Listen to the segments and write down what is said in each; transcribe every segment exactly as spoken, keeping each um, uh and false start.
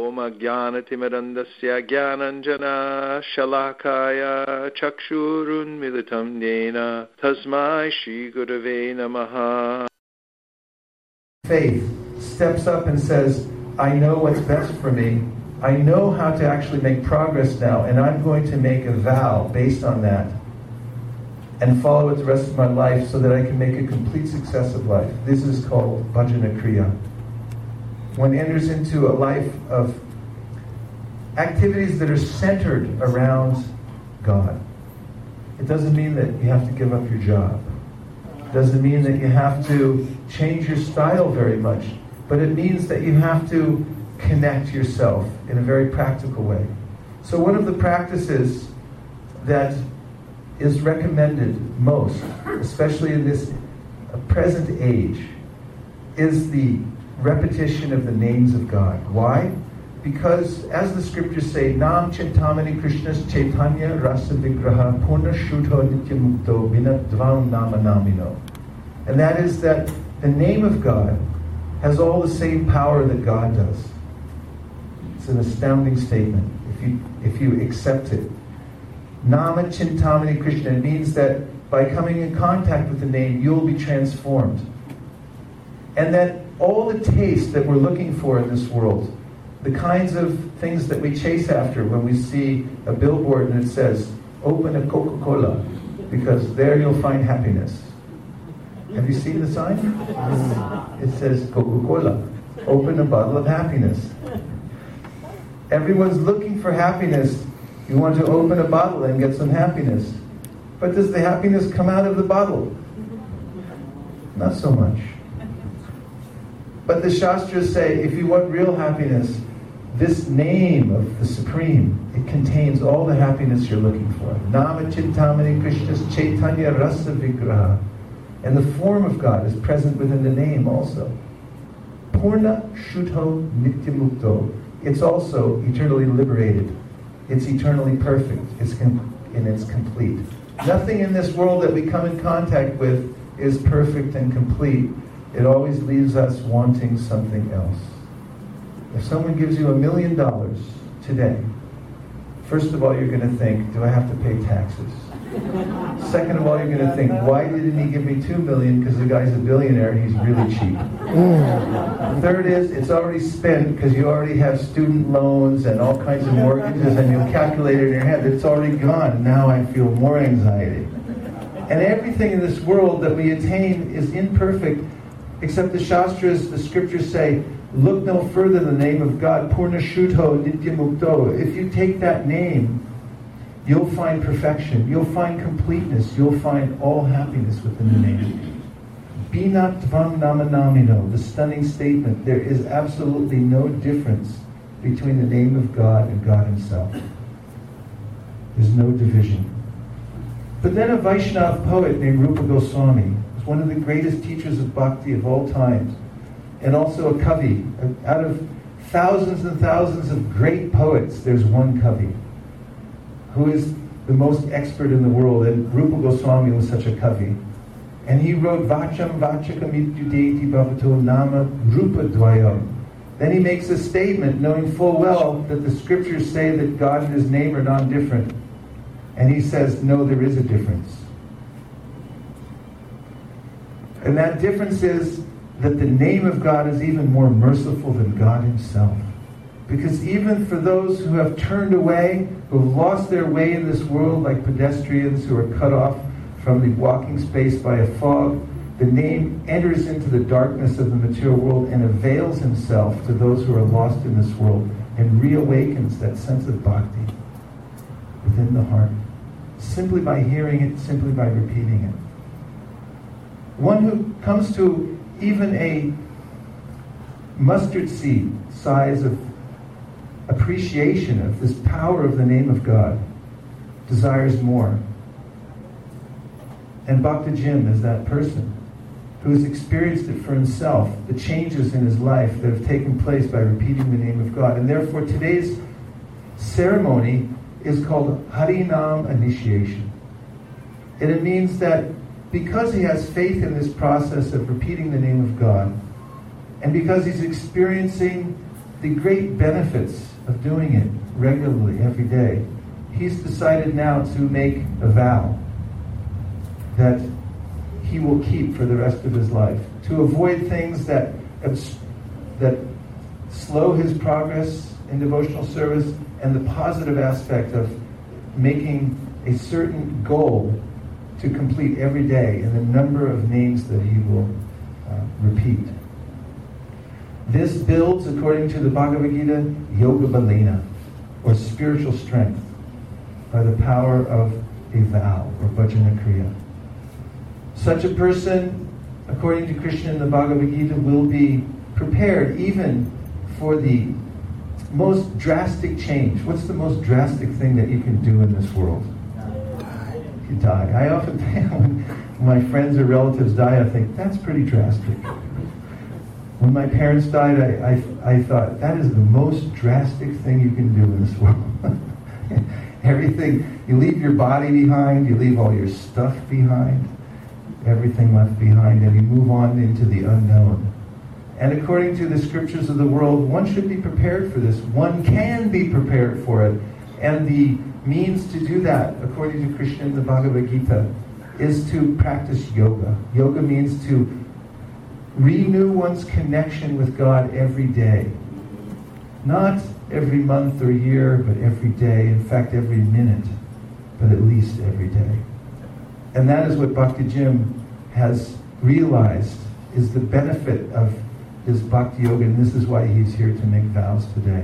Om Ajnanatimirandasya Jnananjana Shalakaya Chakshurun Militam Yena Tasmai Shri Gurave Namaha. Faith steps up and says, I know what's best for me. I know how to actually make progress now, and I'm going to make a vow based on that and follow it the rest of my life so that I can make a complete success of life. This is called Bhajana Kriya. One enters into a life of activities that are centered around God. It doesn't mean that you have to give up your job. It doesn't mean that you have to change your style very much. But it means that you have to connect yourself in a very practical way. So one of the practices that is recommended most, especially in this present age, is the repetition of the names of God. Why? Because, as the scriptures say, Nam Chintamani Krishna's Chaitanya Rasa Vigraha Purna Shuddha Nityamukto Vinadvam Nama Namino. And that is that the name of God has all the same power that God does. It's an astounding statement if you if you accept it. Nama Chintamani Krishna means that by coming in contact with the name, you'll be transformed. And that all the taste that we're looking for in this world, the kinds of things that we chase after when we see a billboard and it says, open a Coca-Cola, because there you'll find happiness. Have you seen the sign? It says Coca-Cola, open a bottle of happiness. Everyone's looking for happiness. You want to open a bottle and get some happiness. But does the happiness come out of the bottle? Not so much. But the Shastras say, if you want real happiness, this name of the Supreme, it contains all the happiness you're looking for. Nama Chintamani Krishna's Chaitanya Rasa Vigraha. And the form of God is present within the name also. Purna Shuddho Nityamukto. It's also eternally liberated. It's eternally perfect. It's com- and it's complete. Nothing in this world that we come in contact with is perfect and complete. It always leaves us wanting something else. If someone gives you a million dollars today, first of all, you're going to think, do I have to pay taxes? Second of all, you're going to think, why didn't he give me two million? Because the guy's a billionaire and he's really cheap. Third is, it's already spent because you already have student loans and all kinds of mortgages, and you'll calculate it in your head that it's already gone. Now I feel more anxiety. And everything in this world that we attain is imperfect, except the Shastras, the scriptures say, look no further than the name of God, Purna Shuddho Nityamukto. If you take that name, you'll find perfection, you'll find completeness, you'll find all happiness within the name. Bina Tvam Nama Namino, the stunning statement, there is absolutely no difference between the name of God and God Himself. There's no division. But then a Vaishnava poet named Rupa Goswami was one of the greatest teachers of bhakti of all times, and also a Kavi. Out of thousands and thousands of great poets, there's one Kavi who is the most expert in the world, and Rupa Goswami was such a Kavi. And he wrote Vacham Vachakam Ityudeti Bhavato Nama Rupa Dvayam. Then he makes a statement knowing full well that the scriptures say that God and His name are non-different. And he says, no, there is a difference. And that difference is that the name of God is even more merciful than God Himself. Because even for those who have turned away, who have lost their way in this world, like pedestrians who are cut off from the walking space by a fog, the name enters into the darkness of the material world and avails Himself to those who are lost in this world and reawakens that sense of bhakti within the heart, simply by hearing it, simply by repeating it. One who comes to even a mustard seed size of appreciation of this power of the name of God desires more. And Bhakta Jim is that person who has experienced it for himself, the changes in his life that have taken place by repeating the name of God. And therefore today's ceremony is called Harinam Initiation. And it means that because he has faith in this process of repeating the name of God, and because he's experiencing the great benefits of doing it regularly every day, he's decided now to make a vow that he will keep for the rest of his life, to avoid things that that slow his progress in devotional service, and the positive aspect of making a certain goal to complete every day in the number of names that he will uh, repeat. This builds, according to the Bhagavad Gita, yoga balena, or spiritual strength, by the power of a vow, or bhajana kriya. Such a person, according to Krishna in the Bhagavad Gita, will be prepared even for the most drastic change. What's the most drastic thing that you can do in this world? You die. I often think when my friends or relatives die, I think, that's pretty drastic. When my parents died, I, I, I thought, that is the most drastic thing you can do in this world. Everything, you leave your body behind, you leave all your stuff behind, everything left behind, and you move on into the unknown. And according to the scriptures of the world, one should be prepared for this. One can be prepared for it. And the means to do that, according to Krishna in the Bhagavad Gita, is to practice yoga. Yoga means to renew one's connection with God every day. Not every month or year, but every day. In fact, every minute, but at least every day. And that is what Bhakti Jim has realized is the benefit of his Bhakti Yoga, and this is why he's here to make vows today.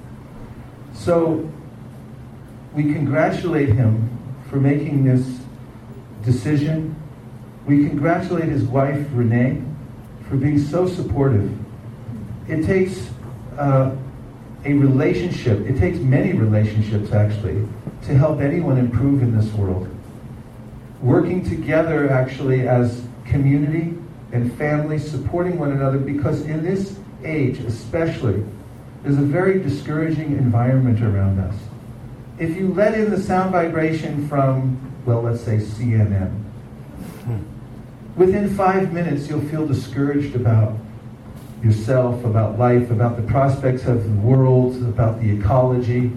So, we congratulate him for making this decision. We congratulate his wife, Renee, for being so supportive. It takes uh, a relationship, it takes many relationships actually, to help anyone improve in this world. Working together actually as community and family, supporting one another, because in this age especially, there's a very discouraging environment around us. If you let in the sound vibration from, well, let's say C N N, within five minutes you'll feel discouraged about yourself, about life, about the prospects of the world, about the ecology.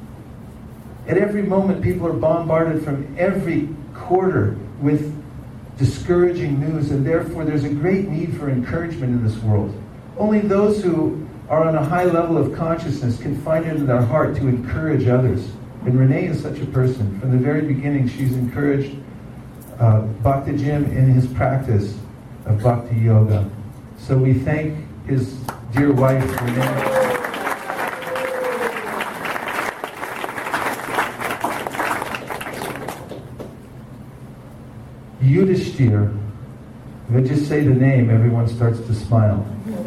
At every moment people are bombarded from every quarter with discouraging news, and therefore there's a great need for encouragement in this world. Only those who are on a high level of consciousness can find it in their heart to encourage others. And Renee is such a person. From the very beginning, she's encouraged uh, Bhakti Jim in his practice of Bhakti Yoga. So we thank his dear wife, Renee. Yudhishthir, if I just say the name, everyone starts to smile.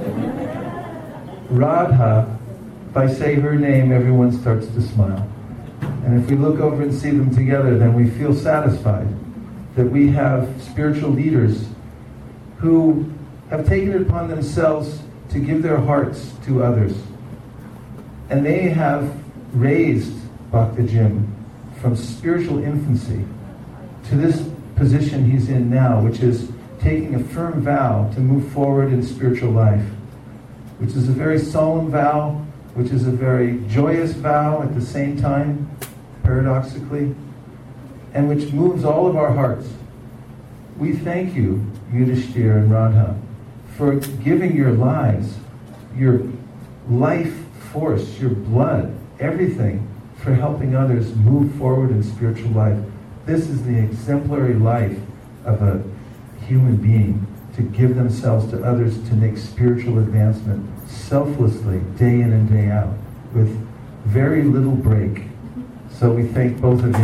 Radha, if I say her name, everyone starts to smile. And if we look over and see them together, then we feel satisfied that we have spiritual leaders who have taken it upon themselves to give their hearts to others. And they have raised Bhakti Jim from spiritual infancy to this position he's in now, which is taking a firm vow to move forward in spiritual life, which is a very solemn vow, which is a very joyous vow at the same time, paradoxically, and which moves all of our hearts. We thank you, Yudhishthir and Radha, for giving your lives, your life force, your blood, everything, for helping others move forward in spiritual life. This is the exemplary life of a human being, to give themselves to others to make spiritual advancement selflessly, day in and day out, with very little break. So we thank both of you.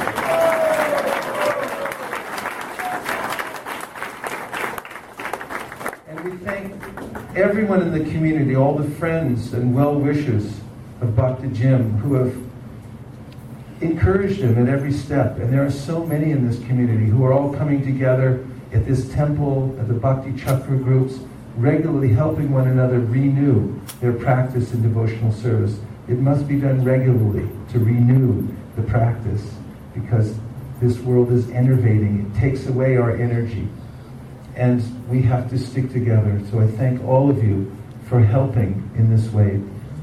And we thank everyone in the community, all the friends and well-wishers of Bhakti Jim who have encouraged him at every step. And there are so many in this community who are all coming together at this temple, at the Bhakti Chakra groups, regularly helping one another renew their practice in devotional service. It must be done regularly to renew the practice, because this world is enervating. It takes away our energy. And we have to stick together. So I thank all of you for helping in this way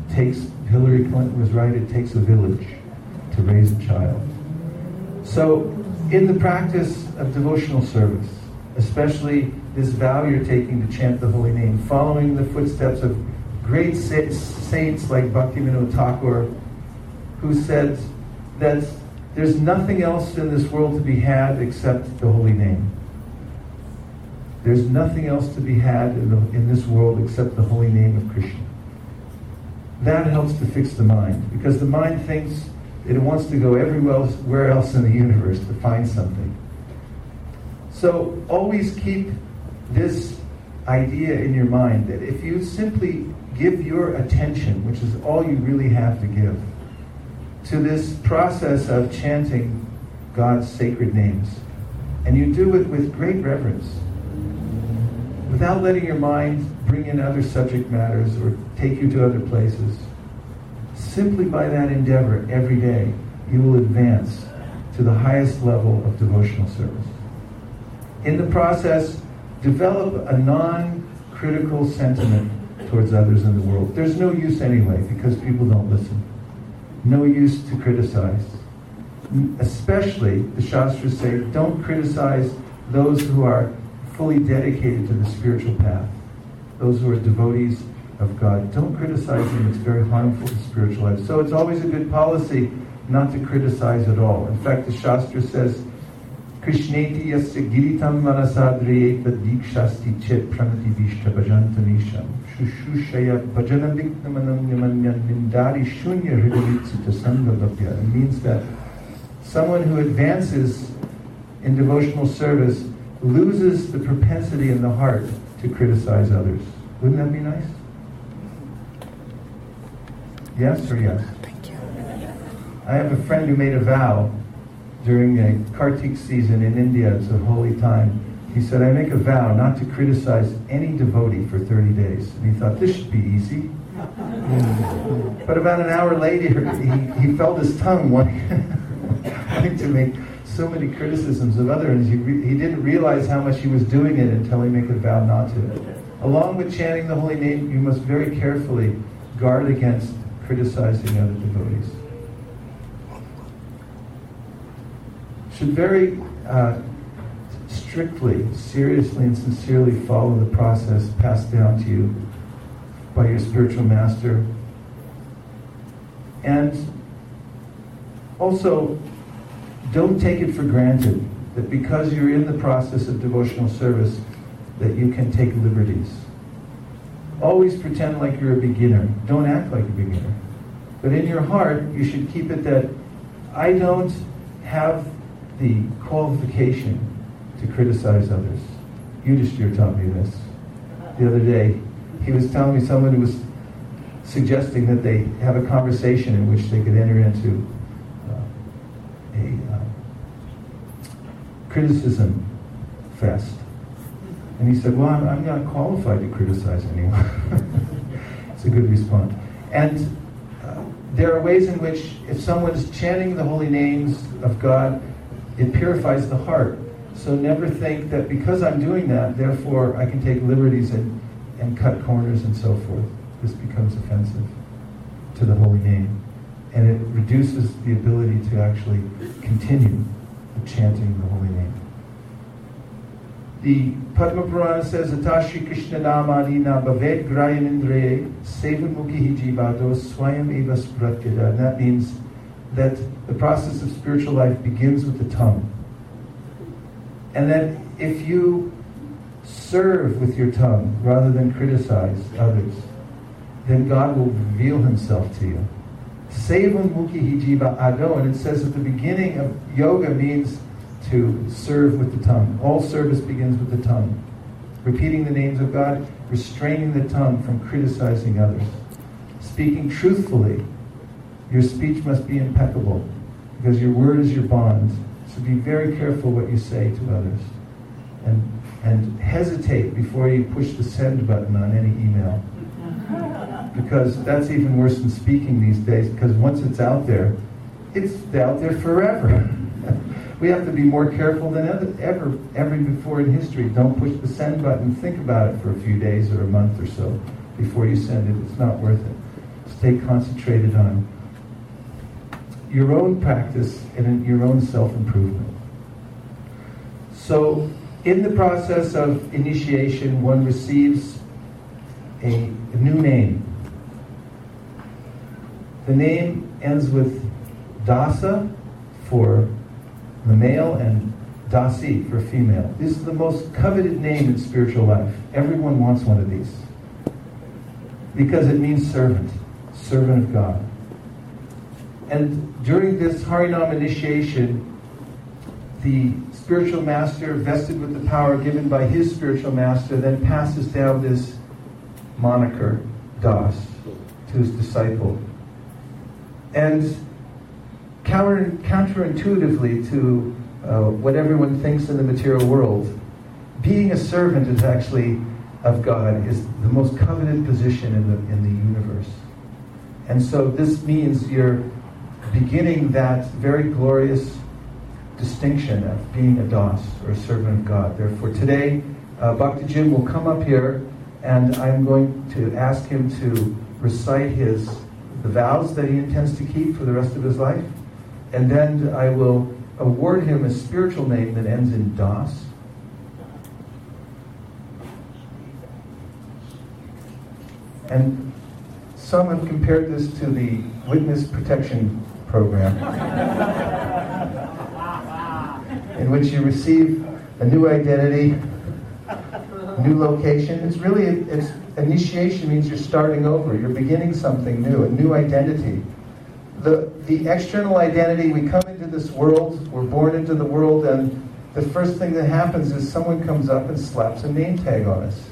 takes, Hillary Clinton was right, it takes a village to raise a child. So, in the practice of devotional service, especially this vow you're taking to chant the holy name, following the footsteps of great sa- saints like Bhaktivinoda Thakur, who said that there's nothing else in this world to be had except the holy name. There's nothing else to be had in, the, in this world except the holy name of Krishna. That helps to fix the mind, because the mind thinks it wants to go everywhere else in the universe to find something. So always keep this idea in your mind that if you simply give your attention, which is all you really have to give, to this process of chanting God's sacred names, and you do it with great reverence, without letting your mind bring in other subject matters or take you to other places, simply by that endeavor every day, you will advance to the highest level of devotional service. In the process, develop a non-critical sentiment towards others in the world. There's no use anyway, because people don't listen. No use to criticize. Especially, the Shastras say, don't criticize those who are fully dedicated to the spiritual path. Those who are devotees of God. Don't criticize them. It's very harmful to spiritual life. So it's always a good policy not to criticize at all. In fact, the Shastra says, Krishneti yasya giritam manasadriye tadikshasti chet pranati vishta bhajantanisham shushushaya bhajanadiknamanamyamanyan nindari shunya hridavitsita sangavapya. It means that someone who advances in devotional service loses the propensity in the heart to criticize others. Wouldn't that be nice? Yes or yes? Thank you. I have a friend who made a vow during the Kartik season in India. It's a holy time. He said, I make a vow not to criticize any devotee for thirty days. And he thought, this should be easy. But about an hour later, he, he felt his tongue wanting, wanting to make so many criticisms of others. He, re- he didn't realize how much he was doing it until he made a vow not to. Along with chanting the holy name, you must very carefully guard against criticizing other devotees. Should very uh, strictly, seriously, and sincerely follow the process passed down to you by your spiritual master. And also, don't take it for granted that because you're in the process of devotional service, that you can take liberties. Always pretend like you're a beginner. Don't act like a beginner. But in your heart, you should keep it that I don't have the qualification to criticize others. Yudhishthira taught me this the other day. He was telling me someone who was suggesting that they have a conversation in which they could enter into uh, a uh, criticism fest. And he said, well, I'm, I'm not qualified to criticize anyone. It's a good response. And uh, there are ways in which if someone's chanting the holy names of God, it purifies the heart. So never think that because I'm doing that, therefore I can take liberties and, and cut corners and so forth. This becomes offensive to the holy name. And it reduces the ability to actually continue chanting the holy name. The Padma Purana says, Atashi Krishna Namani na bhavet grayanindriye sevamukhi jivado swayam eva spratyada. And that means that the process of spiritual life begins with the tongue. And that if you serve with your tongue rather than criticize others, then God will reveal himself to you. Sevam mukhi jiva ado, and it says at the beginning of yoga means to serve with the tongue. All service begins with the tongue. Repeating the names of God, restraining the tongue from criticizing others. Speaking truthfully. Your speech must be impeccable, because your word is your bond. So be very careful what you say to others. And, and hesitate before you push the send button on any email. Because that's even worse than speaking these days, because once it's out there, it's out there forever. We have to be more careful than ever, ever, ever before in history. Don't push the send button. Think about it for a few days or a month or so before you send it. It's not worth it. stay concentrated on your own practice and your own self-improvement. So, in the process of initiation, one receives a, a new name. The name ends with dasa for the male and dasi for female. This is the most coveted name in spiritual life. Everyone wants one of these. Because it means servant, servant of God. And during this Harinam initiation, the spiritual master, vested with the power given by his spiritual master, then passes down this moniker, Das, to his disciple. And counter, counterintuitively to uh, what everyone thinks in the material world, being a servant is actually of God is the most coveted position in the in the universe. And so this means you're beginning that very glorious distinction of being a Das, or a servant of God. Therefore today, uh, Bhakti Jim will come up here, and I'm going to ask him to recite his the vows that he intends to keep for the rest of his life. And then I will award him a spiritual name that ends in Das. And some have compared this to the witness protection program, in which you receive a new identity, new location. It's really, it's initiation means you're starting over. You're beginning something new, a new identity. The, the external identity, we come into this world, we're born into the world, and the first thing that happens is someone comes up and slaps a name tag on us.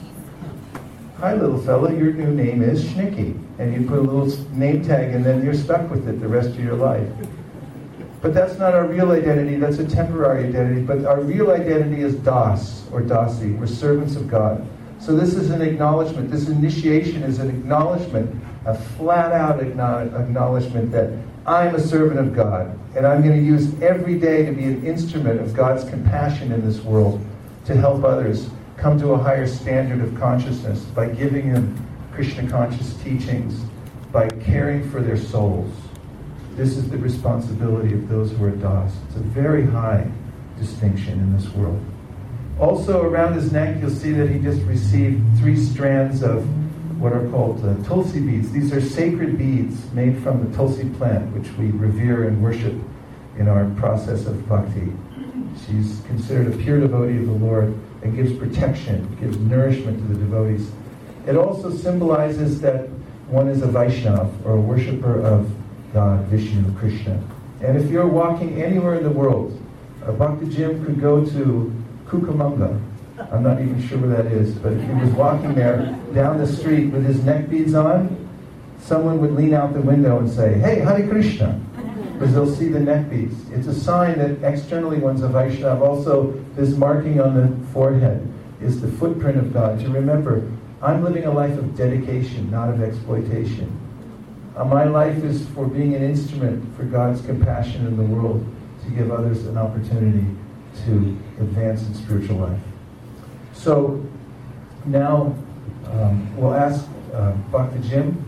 Hi, little fella, your new name is Schnicky. And you put a little name tag, and then you're stuck with it the rest of your life. But that's not our real identity, that's a temporary identity. But our real identity is Das, or Dasi. We're servants of God. So this is an acknowledgement. This initiation is an acknowledgement, a flat-out acknowledgement that I'm a servant of God. And I'm going to use every day to be an instrument of God's compassion in this world to help others come to a higher standard of consciousness by giving them Krishna conscious teachings, by caring for their souls. This is the responsibility of those who are Das. It's a very high distinction in this world. Also around his neck, you'll see that he just received three strands of what are called uh, tulsi beads. These are sacred beads made from the tulsi plant, which we revere and worship in our process of bhakti. She's considered a pure devotee of the Lord and gives protection, gives nourishment to the devotees. It also symbolizes that one is a Vaishnava, or a worshipper of God, Vishnu, Krishna. And if you're walking anywhere in the world, uh, Bhakti Jim could go to Cucamonga. I'm not even sure where that is, but if he was walking there down the street with his neck beads on, someone would lean out the window and say, "Hey, Hare Krishna," because they'll see the neck beads. It's a sign that externally one's a Vaishnava. Also, this marking on the forehead is the footprint of God. To remember, I'm living a life of dedication, not of exploitation. Uh, my life is for being an instrument for God's compassion in the world, to give others an opportunity to advance in spiritual life. So now um, we'll ask uh, Bhakti Jim,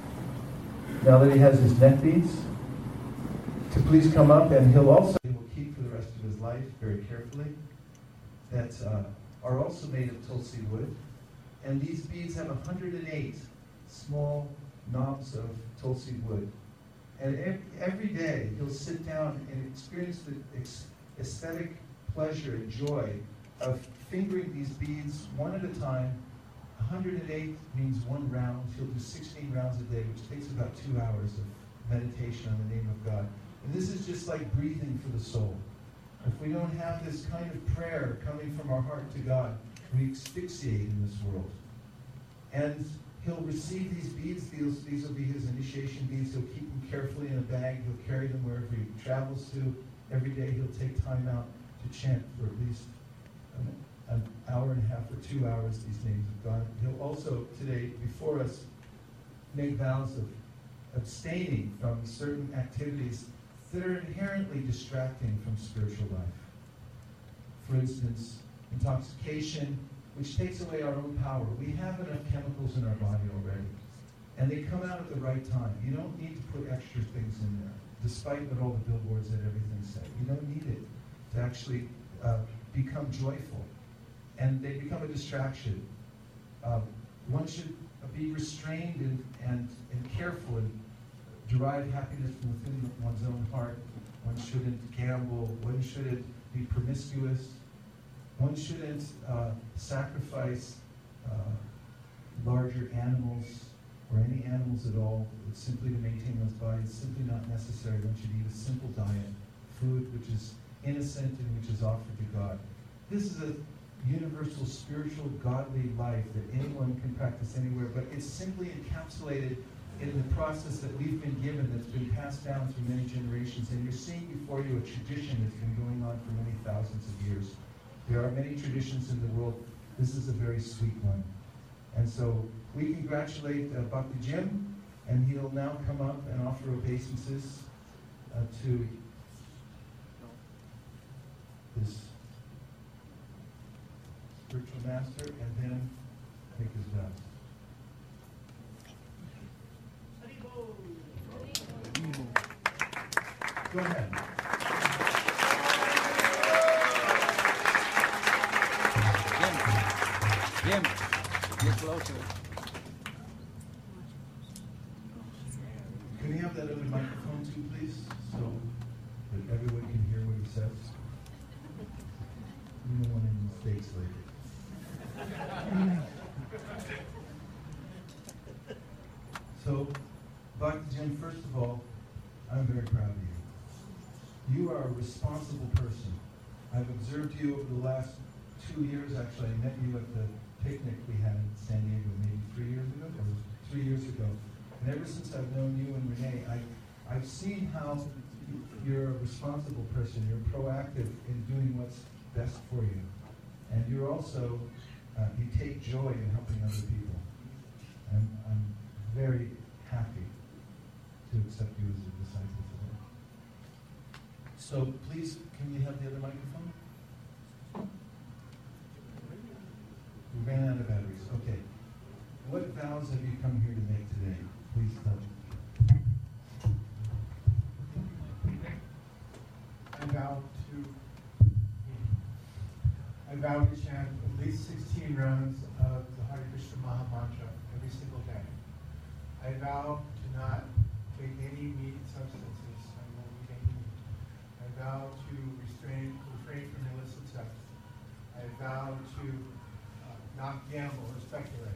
now that he has his neck beads, to please come up, and he'll also he will keep for the rest of his life very carefully, that uh, are also made of tulsi wood. And these beads have one hundred eight small knobs of tulsi wood. And every, every day he'll sit down and experience the ex- aesthetic pleasure and joy of fingering these beads one at a time. one hundred eight means one round. He'll do sixteen rounds a day, which takes about two hours of meditation on the name of God. And this is just like breathing for the soul. If we don't have this kind of prayer coming from our heart to God, we asphyxiate in this world. And he'll receive these beads. These, these will be his initiation beads. He'll keep them carefully in a bag. He'll carry them wherever he travels to. Every day he'll take time out to chant for at least an, an hour and a half or two hours these names of God. He'll also today, before us, make vows of abstaining from certain activities that are inherently distracting from spiritual life. For instance, intoxication, which takes away our own power. We have enough chemicals in our body already. And they come out at the right time. You don't need to put extra things in there, despite what all the billboards and everything say. You don't need it to actually uh, become joyful. And they become a distraction. Uh, one should be restrained and, and, and careful and derive happiness from within one's own heart. One shouldn't gamble. One shouldn't be promiscuous. One shouldn't uh, sacrifice uh, larger animals or any animals at all. It's simply to maintain one's body. It's simply not necessary. One should eat a simple diet, food which is innocent and which is offered to God. This is a universal, spiritual, godly life that anyone can practice anywhere, but it's simply encapsulated in the process that we've been given, that's been passed down through many generations. And you're seeing before you a tradition that's been going on for many thousands of years. There are many traditions in the world. This is a very sweet one. And so we congratulate uh, Bhakti Jim, and he'll now come up and offer obeisances uh, to his spiritual master, and then take his vows. Go ahead. Jim, Jim, get closer. Can we have that other microphone too, please, so that everyone can hear what he says? We don't want any mistakes later. So, Bhakti Jim, first of all, I'm very proud of you. You are a responsible person. I've observed you over the last two years, actually. I met you at the picnic we had in San Diego maybe three years ago, or three years ago. And ever since I've known you and Renee, I, I've seen how you're a responsible person. You're proactive in doing what's best for you. And you're also, uh, you take joy in helping other people. And I'm very happy to accept you as a disciple today. So please, can we have the other microphone? We ran out of batteries. Okay. What vows have you come here to make today? Please tell me. I vow to I vow to chant at least sixteen rounds of the Hare Krishna Maha Mantra every single day. I vow to not take any meat substances. I won't eat any meat. I vow to restrain, refrain from illicit sex. I vow to uh, not gamble or speculate.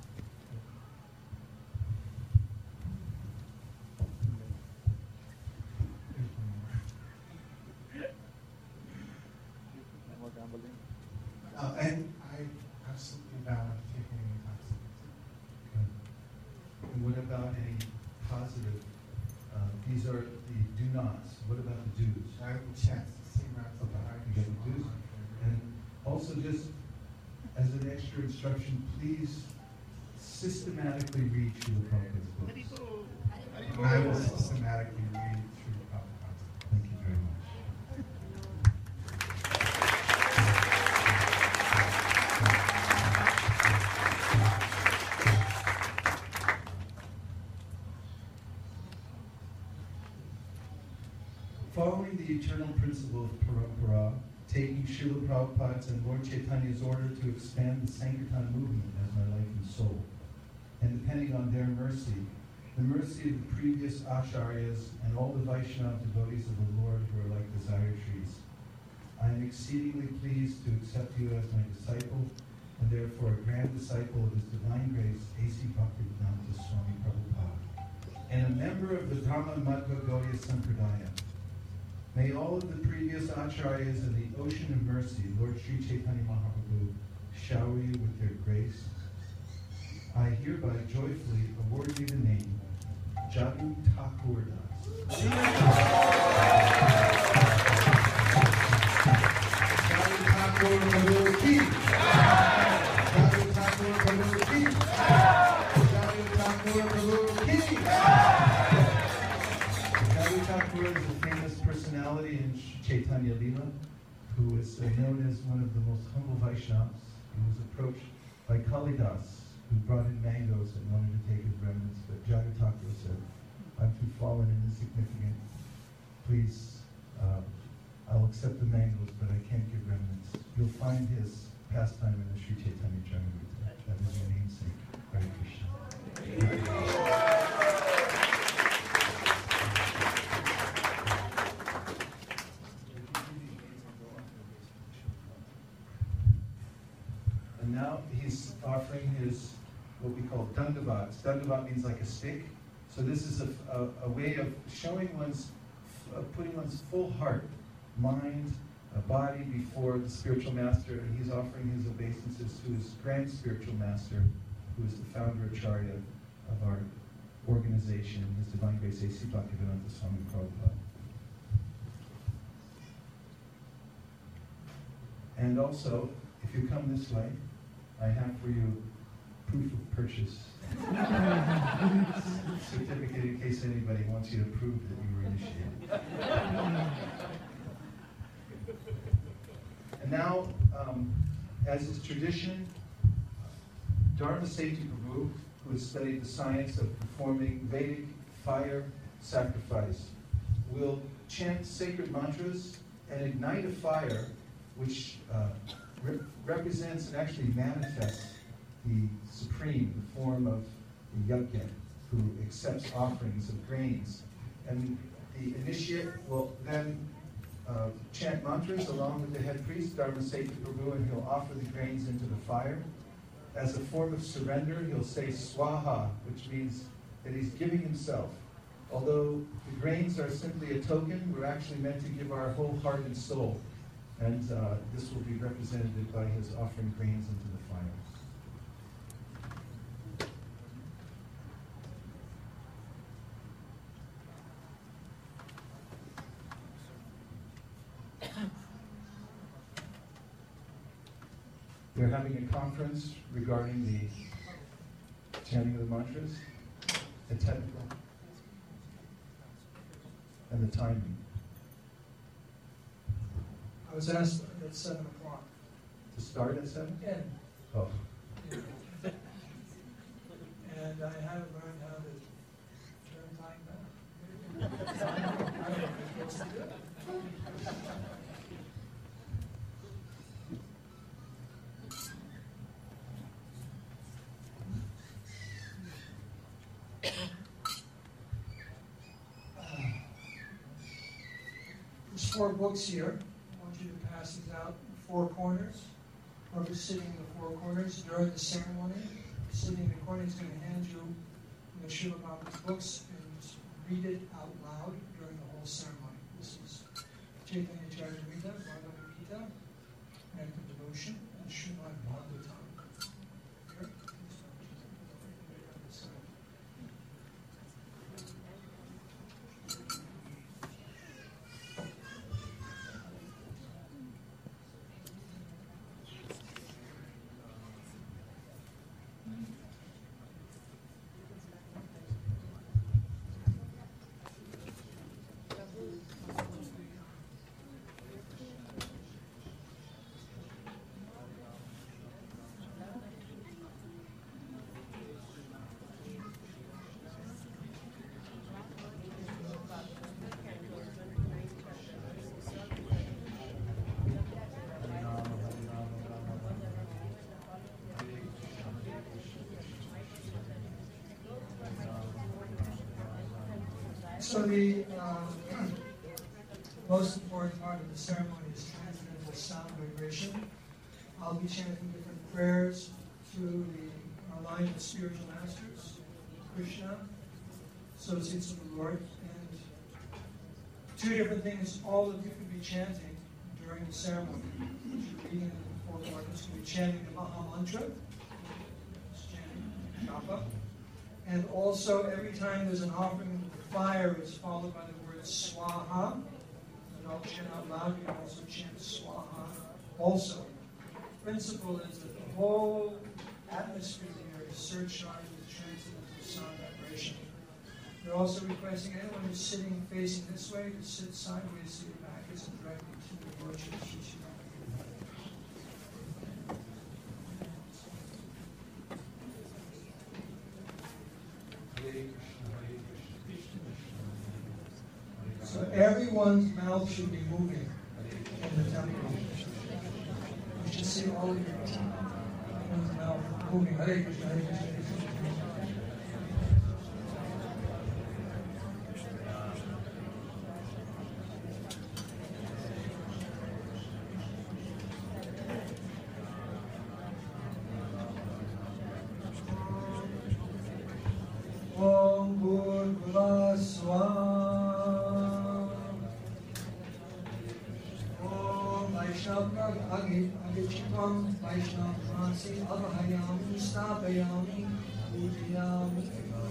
Uh, and I absolutely vow not to take any intoxicants. And what about any positive? Uh, these are the do-nots. What about the do's? I will chant sixteen rounds of the Hare You get Krishna the do's. Maha Mantra. And also, just as an extra instruction, please systematically read Srila Prabhupada's books. And I will systematically read through the Prabhupada. Thank you very much. Following the eternal principle of parampara, taking Srila Prabhupada's and Lord Chaitanya's order to expand the Sankirtan movement as my life and soul, and depending on their mercy, the mercy of the previous acharyas and all the Vaishnava devotees of the Lord who are like desire trees, I am exceedingly pleased to accept you as my disciple, and therefore a grand disciple of His Divine Grace, A C Bhaktivedanta Swami Prabhupada, and a member of the Brahma Madhva Gaudiya Sampradaya. May all of the previous acharyas and the ocean of mercy, Lord Sri Chaitanya Mahaprabhu, shower you with their grace. I hereby joyfully award you the name Jadu Thakur Das. Jadu Thakur Prabhu Ki. Jadu Thakur Prabhu Ki. Jadu Thakur Prabhu Ki. Jadu Thakur is a famous personality in Chaitanya Lila, who is known as one of the most humble Vaishnavas. He was approached by Kalidas, who brought in mangoes and wanted to take his remnants, but Jagataka said, I'm too fallen and insignificant. Please, um, I'll accept the mangoes, but I can't give remnants. You'll find his pastime in the Sri Chaitanya Charitamrita. That is your namesake. Hare Krishna. And now he's offering his, what we call dandavats. Dandavat means like a stick. So this is a, a, a way of showing one's, uh, putting one's full heart, mind, uh, body before the spiritual master. And he's offering his obeisances to his grand spiritual master, who is the founder Acharya of our organization, His Divine Grace A C Bhaktivedanta Swami Prabhupada. And also, if you come this way, I have for you proof of purchase. Certificate in case anybody wants you to prove that you were initiated. And now, um, as is tradition, Dharma Sethi Prabhu, who has studied the science of performing Vedic fire sacrifice, will chant sacred mantras and ignite a fire which uh, re- represents and actually manifests the Supreme, the form of the Yajna, who accepts offerings of grains. And the initiate will then uh, chant mantras along with the head priest, Dharma Sethi Prabhu, and he'll offer the grains into the fire. As a form of surrender, he'll say swaha, which means that he's giving himself. Although the grains are simply a token, we're actually meant to give our whole heart and soul. And uh, this will be represented by his offering grains into the fire. They're having a conference regarding the chanting of the mantras, the technical, and the timing. I was asked at seven o'clock. To start at seven? Yeah. Oh. And I haven't learned how to turn time back. I don't know what to do. There's four books here. I want you to pass these out in four corners. Whoever's sitting in the four corners during the ceremony, sitting in the corner, is going to hand you the Srila Prabhupada's books and read it out loud during the whole ceremony. This is Chaitanya Charitamrita, Bhagavad Gita, Act of Devotion, and Srimad Bhagavatam. Okay? So the um, most important part of the ceremony is transcendental sound vibration. I'll be chanting different prayers through the our line of spiritual masters, Krishna, associates of the Lord, and two different things all of you can be chanting during the ceremony. Reading the four corners, you can be chanting the Maha Mantra, chanting Japa, and also every time there's an offering, fire is followed by the word swaha. And I'll chant out loud. You can also chant swaha also. The principle is that the whole atmosphere here is surcharged with transcendental sound vibration. They're also requesting anyone who's sitting facing this way to sit sideways so your back isn't directly to the Lord Shri Shri. So everyone's mouth should be moving in the temple. You should see all of your everyone's mouth moving. Hare Krishna, Hare Krishna, Hare Krishna. Om Bhurbhuva Swaha. Om Vaishnava Agichitvam Vaishnava Pransi Avahayami Stapayami Pujayami.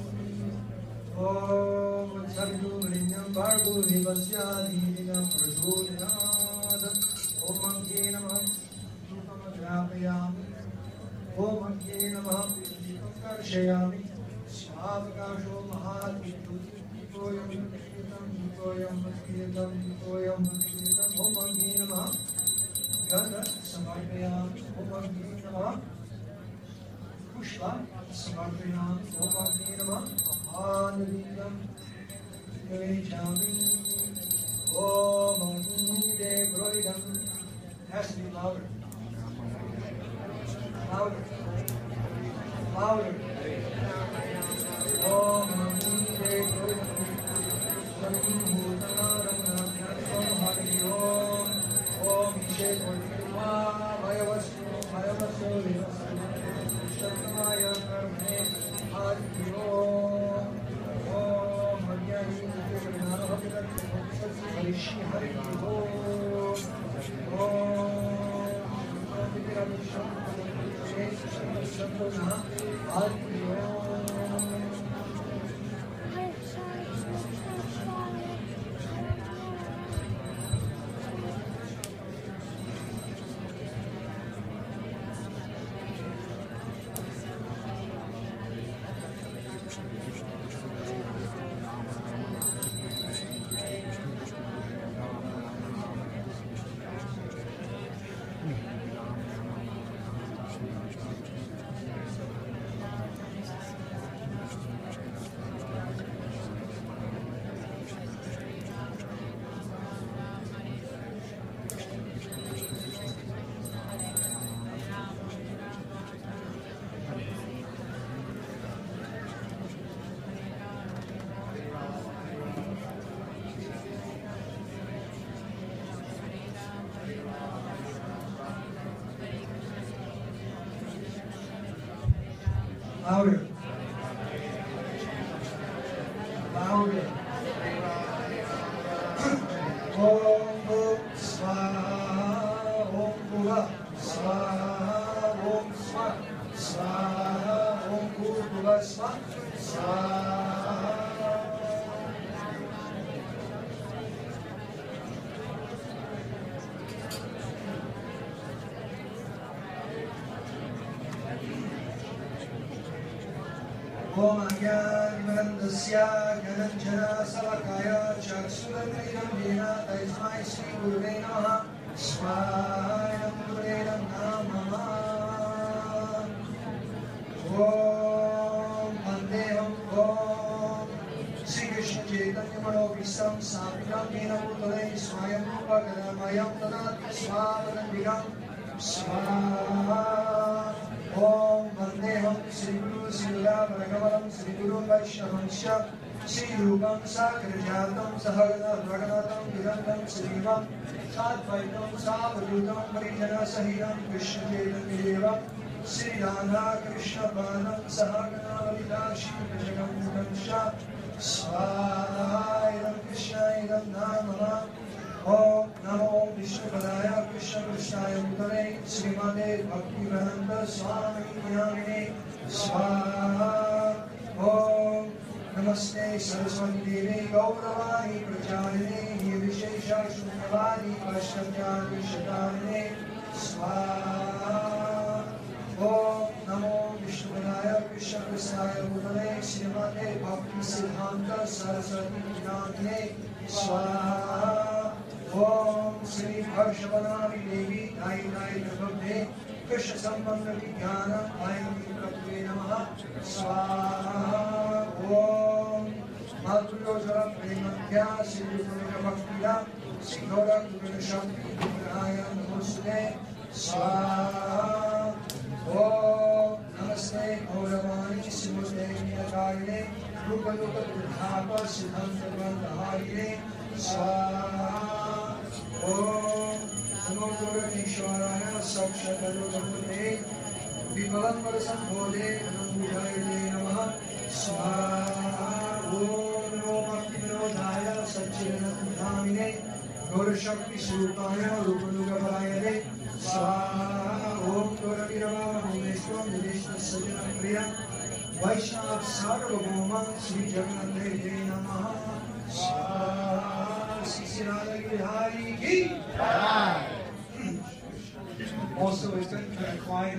Om Sadhu Linyam Bhargo Nivasya Dhinam Prachodhyad. Om Agye Namah Dhupam Adhyapayami. Om Agye Namah Dhupam Karshayami. Svabhakasho Mahatmitoyam Bhaktitam Bhitoyam Bhaktitam Bhitoyam Bhaktitam Om Agye Namah Gandha Samarpayami Om Agye Namah Pushpa Samarpayami Om Agye Namah Mahanadikam Yavechami Om Agye Broidam. Has to be louder. Louder. Louder. Om Namo Om Louder. Louder. Om Bhur Swaha. Om Bhura Swaha. Om Swaha. Swaha. Om Bhur Swaha. Swaha. Om Ajnanandasya Gananjana Salakaya Chaksuramidam Jena Tasmai Sri Guruve Namaha Swayam Guruvedam Namaha. Om Vandeham Om Sri Krishna Chaitanya Manobhisam Sampidam Jena Bhutale Swayam Rupa Gadamayam Tadati Swavanandikam Swaha. Om Vandeham Sri Guru Srila Bhagavatam Sri Guru Vaishnavansya Sri Rupam Sakarjatam Sahagana Bhagavatam Virandam Srivam Sadvaitam Savadutam Parijana Sahiram Krishna Chaitanya Devam Sri Radha Krishna Panam Sahagana Valita Shri Krishna Mutansha Swayam Krishna Idam Namaha. Om Namo Vishnupadaya Krishna Krishnaya Bhutale Srimate Bhaktivedanta Swami Namine Swaha. Om Namaste Saraswati Devi Gauravani Pracharini Nirvishesha Shunyavani Vaishnavya Vishadanine Swaha. Om Namo Vishnupadaya Krishna Krishnaya Bhutale Srimate Bhakti Siddhanta Saraswati Namine Swaha. Om Sri Harshavani Devi Dai Dai Prabhave Krishna Sambandha Vijnana Ayam Prabhave Namaha Swaha. Om Madhuryoja Premadhya Siddhurya Bhaktiya Siddhora Guru Shakti Vigrahaya Namaste Swaha Om Namaste Gauravani Simute Niyakayane Rupa Rupa Vidhapa Siddhanta Bandharine Swaha Om Namo Guru Nishwaraya Sakshatarutamute Vimalam Parasambhode Namudayane Namaha Swaha Om Namo Bhakti Vinodaya Satchidanandamine Gaura Shakti Surupaya Rupanugavarayane Swaha Om Gaura Virava Bhuveshwam Nideshna Sajana Priya Vaishnav Sarvabhuma Sri Jagannath Namaha Swaha Sri Radha Gihari Ki Also, it's been kind of quiet.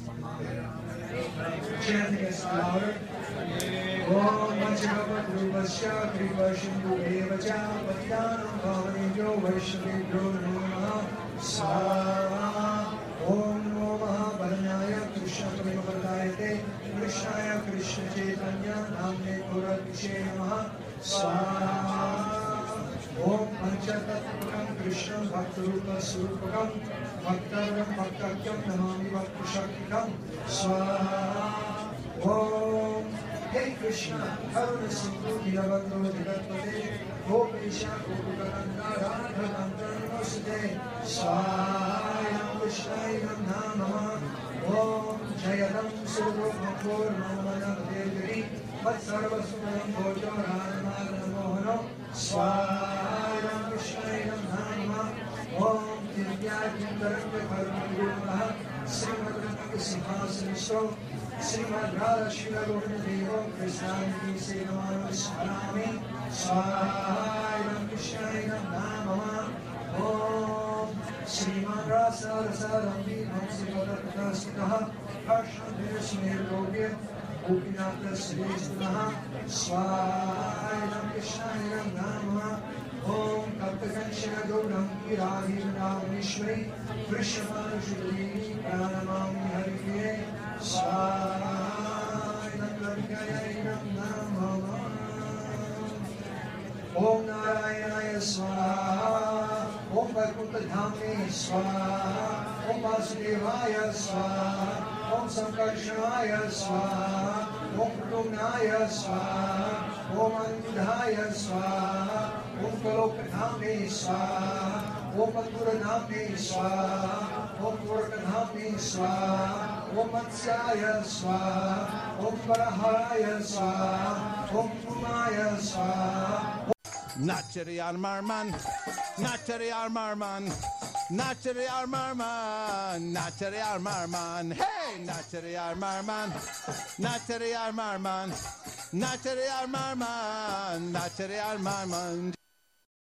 Chanting is louder. Om Manchava Druvasya Kripashindu Devaja Patidanam Bhavanidyo Vaishnavibhyo Namaha Swaha Om Namo Mahabharanaya Krishna Premapardayate Krishnaya Krishna Chaitanya Namne Puradvishe Namaha Swaha Om Panchatattvam Krishna Bhaktarupa Surupakam Bhaktaram Bhaktakyam Namami Bhakta-shaktikam Swaha Om Hey Krishna Karuna Sindhu Dinabandhu Digatpate Gopesha Gopukaranda Radha Mantra Namaste Swaha Krishna Inam Namama Om Jayadam Surva Bhakur Namana Devgiri Vat Sarva Sunam Bhojo Ranamagana Mohano Swaha Krishna Inam Namama Om Divyajindaranga Karmaguramaha Srimad Ranga Simhasanisto Srimad Radha Shila Govina Devo Krishnamiti Senamana Swarami Swaha Krishna Inam Namama Om Srimad Rasa Rasa Rambi Bhamsi Vadakata Sitaha Harshan Desmir Gopya Gopinatha Srishtunaha Swaha Krishna Inam Namama Om Kaptakanshana Gauram Kiragi Vinamishwari Krishamana Shudri Pranamami Hariye Swaha Nakladikaya Inam Namama Om Narayanaya Swaha Om Vaikuntha Dhame Swaha Om Vasudevaya Swaha Om Sankarshanaya Swaha Om Purnaya Swaha Om Anudhaya Swaha Om Kalokadhame Swaha Om Manduraname Swaha Om Purakadhame Swaha Om Matsyaya Swaha Om Paraharaya Swaha Om Pumaya Swaha Nachariyar Marman, Nachariyar Marman, Nachariyar Marman, Nachariyar Marman, hey, Nachariyar Marman, Nachariyar Marman, Nachariyar Marman, Nachariyar Marman.